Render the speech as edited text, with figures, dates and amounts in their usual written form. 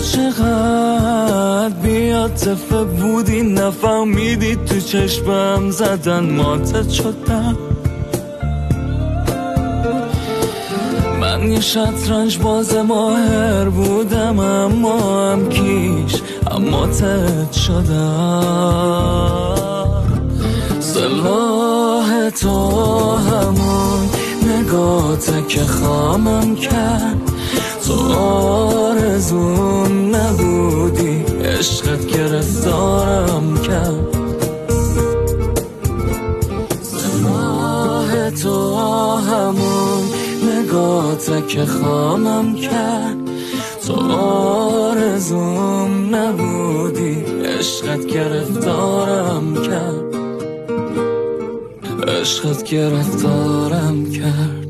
چقدر بی‌عاطفه بودی، نفهمیدی تو چشمم زدن ماتت شدم. من یه شطرنج باز ماهر بودم، اما هم کیش اما تت شدم. سلاح تو همون نگاته که خامم کرد، تو آرزوم نبودی، عشقت گرفتارم کرد. سلاح تو همون نگاته که خامم کرد، تو آرزوم نبودی، عشقت گرفتارم کرد، عشقت گرفتارم کرد.